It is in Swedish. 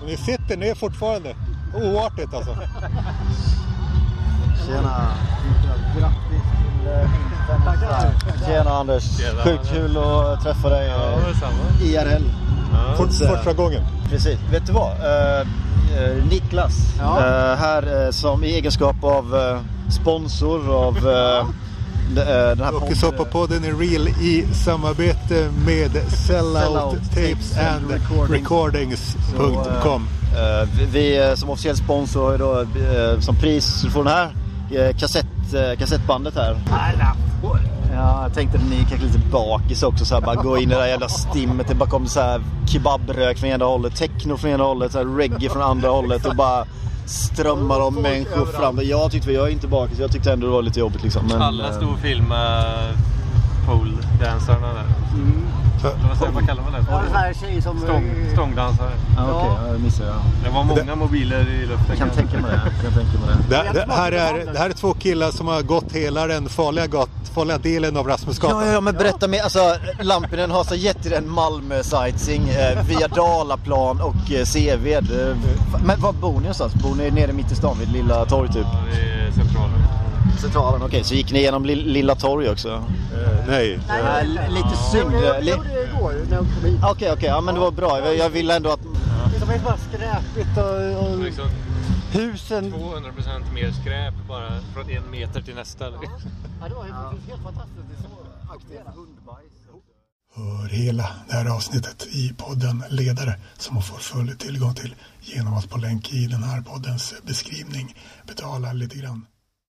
Ni sitter ner fortfarande. Oartigt alltså. Tjena. Grattis till Tjena Anders. Tjena. Sjukt kul att träffa dig IRL. Första gången. Precis. Vet du vad? Niklas här som i egenskap av sponsor av den här och så på podden är Real i samarbete med Sellout Tapes and Recordings.com. Vi som officiell sponsor har då som pris får den här kassettbandet här. Ja, jag tänkte att ni kanske lite bakis också så här, bara gå in i det där jävla stimmet. Det bara kom så här kebabrök från ena hållet, techno från ena hållet, så här reggae från andra hållet och bara strömmar av människor fram. Jag är inte bakis, jag tyckte ändå det var lite jobbigt liksom. Men alla stor film pole-dansarna där. Vad kallar man det? Ja, det här tjej som stångdansare. Okej, missar jag. Det var många mobiler i luften. Jag kan tänka mig det. Det här är två killar som har gått hela den farliga delen av Rasmusgatan. Ja, men berätta mer. Alltså, Lampinen har så gett en Malmö-sightseeing via Dalaplan och Seved. Men var bor ni någonstans? Bor ni nere mitt i stan vid Lilla Torg typ? Ja, det är centralen. Okej, så gick ni igenom Lilla Torg också? Nej. Lite synd. Jag gjorde det igår när jag kom hit. Okej, ja men det var bra. Jag ville ändå att... Det är bara skräpigt och liksom husen... 200% mer skräp bara från 1 meter till nästa. Ja, det var helt fantastiskt. Det är så aktivt hundbajs. Hör hela det här avsnittet i podden Ledare som man får full tillgång till genom att på länk i den här poddens beskrivning betala lite grann.